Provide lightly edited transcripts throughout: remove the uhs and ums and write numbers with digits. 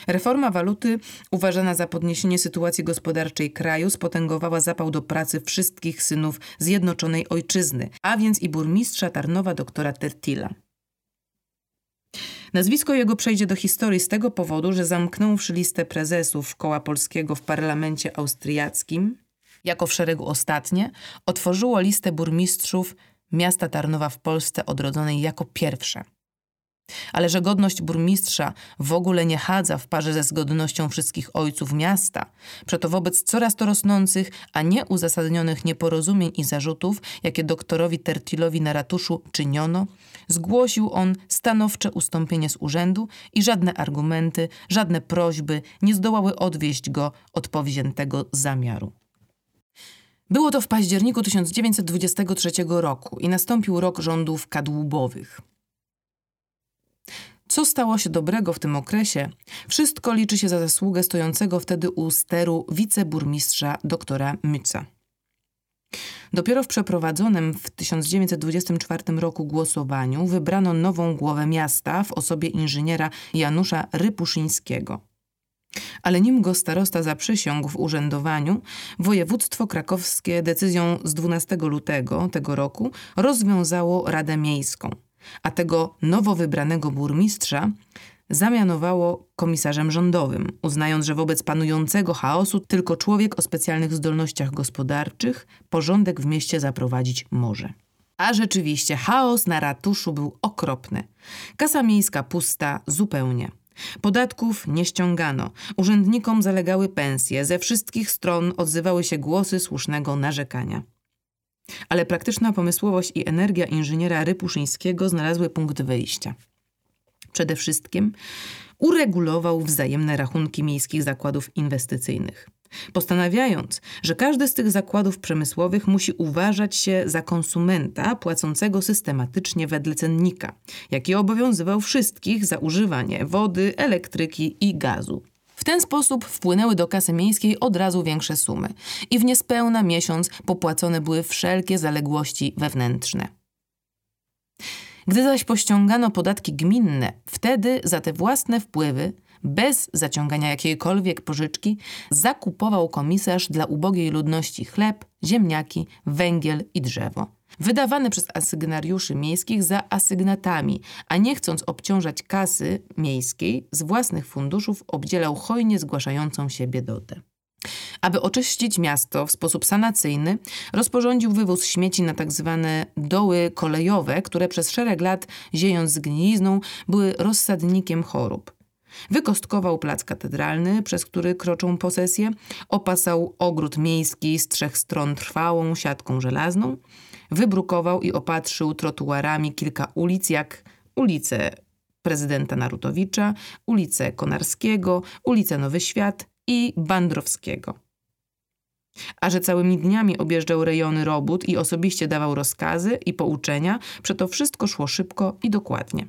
Reforma waluty, uważana za podniesienie sytuacji gospodarczej kraju, spotęgowała zapał do pracy wszystkich synów zjednoczonej ojczyzny, a więc i burmistrza Tarnowa doktora Tertila. Nazwisko jego przejdzie do historii z tego powodu, że zamknąwszy listę prezesów Koła Polskiego w parlamencie austriackim, jako w szeregu ostatnie, otworzyło listę burmistrzów miasta Tarnowa w Polsce odrodzonej jako pierwsze. Ale że godność burmistrza w ogóle nie chadza w parze ze zgodnością wszystkich ojców miasta, przeto wobec coraz to rosnących, a nieuzasadnionych nieporozumień i zarzutów, jakie doktorowi Tertilowi na ratuszu czyniono, zgłosił on stanowcze ustąpienie z urzędu i żadne argumenty, żadne prośby nie zdołały odwieść go od powziętego zamiaru. Było to w październiku 1923 roku i nastąpił rok rządów kadłubowych. Co stało się dobrego w tym okresie? Wszystko liczy się za zasługę stojącego wtedy u steru wiceburmistrza doktora Mütza. Dopiero w przeprowadzonym w 1924 roku głosowaniu wybrano nową głowę miasta w osobie inżyniera Janusza Rypuszyńskiego. Ale nim go starosta zaprzysiągł w urzędowaniu, województwo krakowskie decyzją z 12 lutego tego roku rozwiązało Radę Miejską, a tego nowo wybranego burmistrza zamianowało komisarzem rządowym, uznając, że wobec panującego chaosu tylko człowiek o specjalnych zdolnościach gospodarczych porządek w mieście zaprowadzić może. A rzeczywiście chaos na ratuszu był okropny. Kasa miejska pusta zupełnie. Podatków nie ściągano, urzędnikom zalegały pensje, ze wszystkich stron odzywały się głosy słusznego narzekania. Ale praktyczna pomysłowość i energia inżyniera Rypuszyńskiego znalazły punkt wyjścia. Przede wszystkim uregulował wzajemne rachunki miejskich zakładów inwestycyjnych, postanawiając, że każdy z tych zakładów przemysłowych musi uważać się za konsumenta płacącego systematycznie wedle cennika, jaki obowiązywał wszystkich za używanie wody, elektryki i gazu. W ten sposób wpłynęły do kasy miejskiej od razu większe sumy i w niespełna miesiąc popłacone były wszelkie zaległości wewnętrzne. Gdy zaś pościągano podatki gminne, wtedy za te własne wpływy, bez zaciągania jakiejkolwiek pożyczki, zakupował komisarz dla ubogiej ludności chleb, ziemniaki, węgiel i drzewo, wydawane przez asygnariuszy miejskich za asygnatami, a nie chcąc obciążać kasy miejskiej, z własnych funduszów obdzielał hojnie zgłaszającą się biedotę. Aby oczyścić miasto w sposób sanacyjny, rozporządził wywóz śmieci na tzw. doły kolejowe, które przez szereg lat, ziejąc zgnilizną, były rozsadnikiem chorób. Wykostkował plac katedralny, przez który kroczą posesje, opasał ogród miejski z 3 stron trwałą siatką żelazną, wybrukował i opatrzył trotuarami kilka ulic, jak ulicę Prezydenta Narutowicza, ulicę Konarskiego, ulicę Nowy Świat i Bandrowskiego. A że całymi dniami objeżdżał rejony robót i osobiście dawał rozkazy i pouczenia, przeto wszystko szło szybko i dokładnie.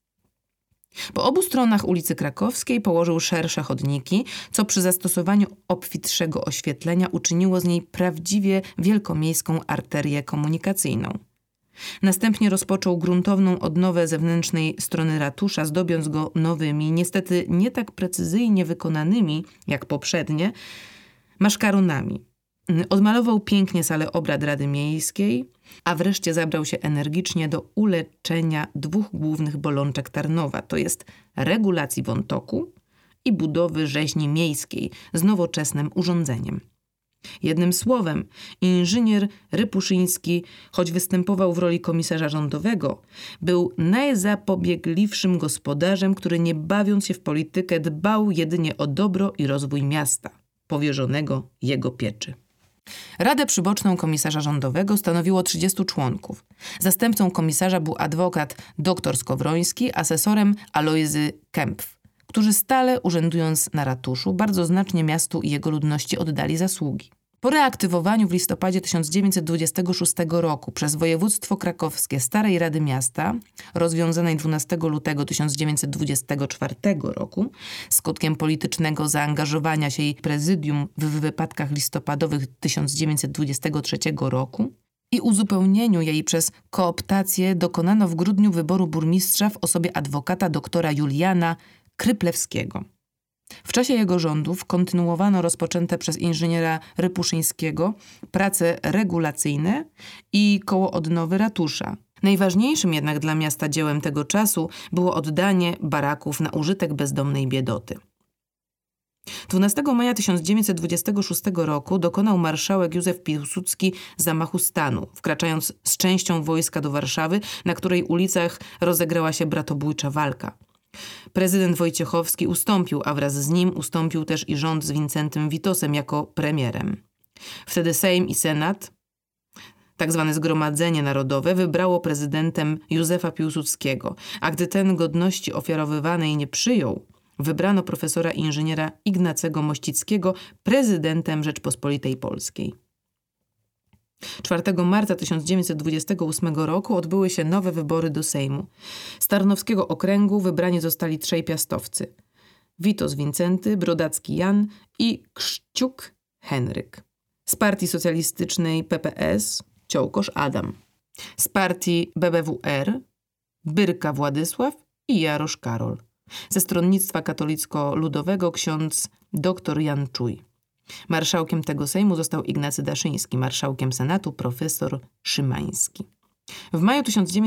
Po obu stronach ulicy Krakowskiej położył szersze chodniki, co przy zastosowaniu obfitszego oświetlenia uczyniło z niej prawdziwie wielkomiejską arterię komunikacyjną. Następnie rozpoczął gruntowną odnowę zewnętrznej strony ratusza, zdobiąc go nowymi, niestety nie tak precyzyjnie wykonanymi jak poprzednie, maszkaronami. Odmalował pięknie salę obrad Rady Miejskiej, a wreszcie zabrał się energicznie do uleczenia 2 głównych bolączek Tarnowa, to jest regulacji wątoku i budowy rzeźni miejskiej z nowoczesnym urządzeniem. Jednym słowem, inżynier Rypuszyński, choć występował w roli komisarza rządowego, był najzapobiegliwszym gospodarzem, który nie bawiąc się w politykę dbał jedynie o dobro i rozwój miasta, powierzonego jego pieczy. Radę przyboczną komisarza rządowego stanowiło 30 członków. Zastępcą komisarza był adwokat dr Skowroński, asesorem Alojzy Kempf, którzy stale urzędując na ratuszu bardzo znacznie miastu i jego ludności oddali zasługi. Po reaktywowaniu w listopadzie 1926 roku przez województwo krakowskie Starej Rady Miasta, rozwiązanej 12 lutego 1924 roku, skutkiem politycznego zaangażowania się jej prezydium w wypadkach listopadowych 1923 roku i uzupełnieniu jej przez kooptację dokonano w grudniu wyboru burmistrza w osobie adwokata doktora Juliana Kryplewskiego. W czasie jego rządów kontynuowano rozpoczęte przez inżyniera Rypuszyńskiego prace regulacyjne i koło odnowy ratusza. Najważniejszym jednak dla miasta dziełem tego czasu było oddanie baraków na użytek bezdomnej biedoty. 12 maja 1926 roku dokonał marszałek Józef Piłsudski zamachu stanu, wkraczając z częścią wojska do Warszawy, na której ulicach rozegrała się bratobójcza walka. Prezydent Wojciechowski ustąpił, a wraz z nim ustąpił też i rząd z Wincentym Witosem jako premierem. Wtedy Sejm i Senat, tak zwane Zgromadzenie Narodowe, wybrało prezydentem Józefa Piłsudskiego, a gdy ten godności ofiarowywanej nie przyjął, wybrano profesora inżyniera Ignacego Mościckiego prezydentem Rzeczpospolitej Polskiej. 4 marca 1928 roku odbyły się nowe wybory do Sejmu. Z Tarnowskiego Okręgu wybrani zostali 3 piastowcy: Witos Wincenty, Brodacki Jan i Krzciuk Henryk. Z partii socjalistycznej PPS Ciołkosz Adam. Z partii BBWR Byrka Władysław i Jarosz Karol. Ze stronnictwa katolicko-ludowego ksiądz dr Jan Czuj. Marszałkiem tego Sejmu został Ignacy Daszyński, marszałkiem Senatu profesor Szymański. W maju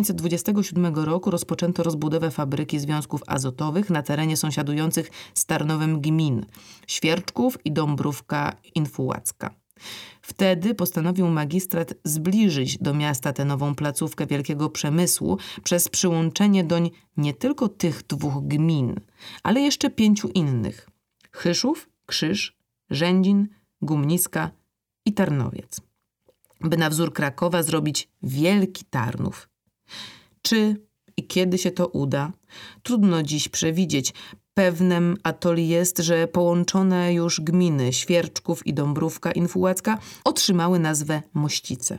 1927 roku rozpoczęto rozbudowę fabryki związków azotowych na terenie sąsiadujących z Tarnowem gmin Świerczków i Dąbrówka Infułacka. Wtedy postanowił magistrat zbliżyć do miasta tę nową placówkę wielkiego przemysłu przez przyłączenie doń nie tylko tych 2 gmin, ale jeszcze 5 innych: Chyszów, Krzyż, Rzędzin, Gumniska i Tarnowiec, by na wzór Krakowa zrobić Wielki Tarnów. Czy i kiedy się to uda? Trudno dziś przewidzieć. Pewnem atoli jest, że połączone już gminy Świerczków i Dąbrówka Infułacka otrzymały nazwę Mościce.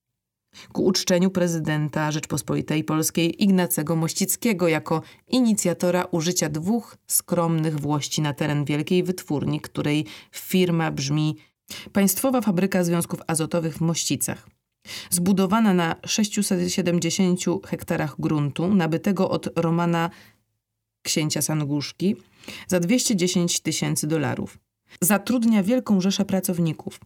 Ku uczczeniu prezydenta Rzeczpospolitej Polskiej Ignacego Mościckiego jako inicjatora użycia 2 skromnych włości na teren wielkiej wytwórni, której firma brzmi Państwowa Fabryka Związków Azotowych w Mościcach. Zbudowana na 670 hektarach gruntu nabytego od Romana księcia Sanguszki za $210,000. Zatrudnia wielką rzeszę pracowników.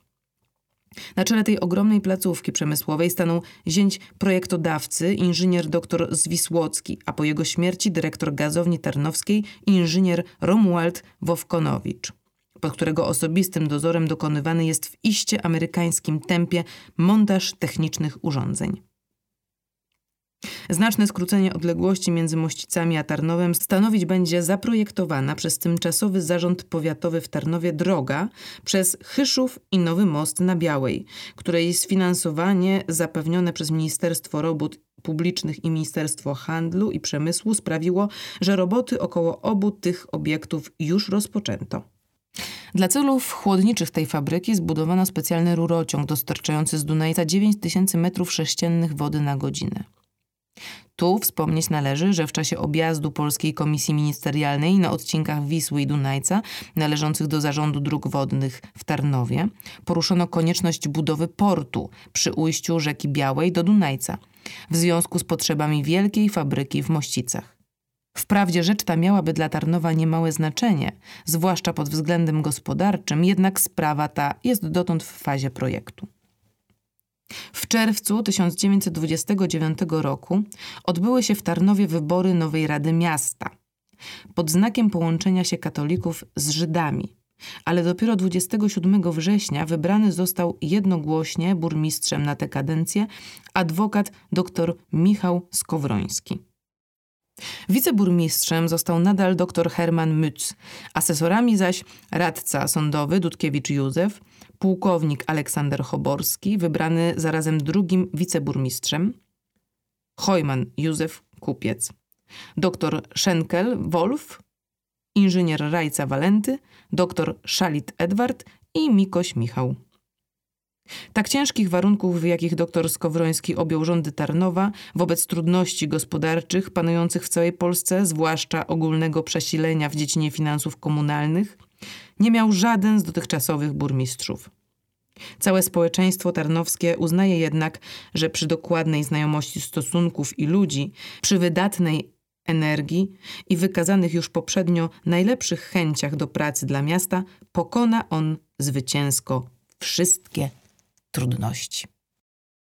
Na czele tej ogromnej placówki przemysłowej stanął zięć projektodawcy, inżynier dr Zwisłocki, a po jego śmierci dyrektor gazowni tarnowskiej, inżynier Romuald Wowkonowicz, pod którego osobistym dozorem dokonywany jest w iście amerykańskim tempie montaż technicznych urządzeń. Znaczne skrócenie odległości między Mościcami a Tarnowem stanowić będzie zaprojektowana przez tymczasowy zarząd powiatowy w Tarnowie droga przez Chyszów i Nowy Most na Białej, której sfinansowanie zapewnione przez Ministerstwo Robót Publicznych i Ministerstwo Handlu i Przemysłu sprawiło, że roboty około obu tych obiektów już rozpoczęto. Dla celów chłodniczych tej fabryki zbudowano specjalny rurociąg dostarczający z Dunajca 9000 m3 wody na godzinę. Tu wspomnieć należy, że w czasie objazdu Polskiej Komisji Ministerialnej na odcinkach Wisły i Dunajca, należących do Zarządu Dróg Wodnych w Tarnowie, poruszono konieczność budowy portu przy ujściu rzeki Białej do Dunajca w związku z potrzebami wielkiej fabryki w Mościcach. Wprawdzie rzecz ta miałaby dla Tarnowa niemałe znaczenie, zwłaszcza pod względem gospodarczym, jednak sprawa ta jest dotąd w fazie projektu. W czerwcu 1929 roku odbyły się w Tarnowie wybory nowej Rady Miasta pod znakiem połączenia się katolików z Żydami, ale dopiero 27 września wybrany został jednogłośnie burmistrzem na tę kadencję adwokat dr Michał Skowroński. Wiceburmistrzem został nadal dr Herman Mütz, asesorami zaś radca sądowy Dudkiewicz Józef, pułkownik Aleksander Choborski, wybrany zarazem drugim wiceburmistrzem, Hojman Józef Kupiec, dr Schenkel Wolf, inżynier Rajca Walenty, dr Szalit Edward i Mikoś Michał. Tak ciężkich warunków, w jakich dr Skowroński objął rządy Tarnowa, wobec trudności gospodarczych panujących w całej Polsce, zwłaszcza ogólnego przesilenia w dziedzinie finansów komunalnych, nie miał żaden z dotychczasowych burmistrzów. Całe społeczeństwo tarnowskie uznaje jednak, że przy dokładnej znajomości stosunków i ludzi, przy wydatnej energii i wykazanych już poprzednio najlepszych chęciach do pracy dla miasta pokona on zwycięsko wszystkie trudności.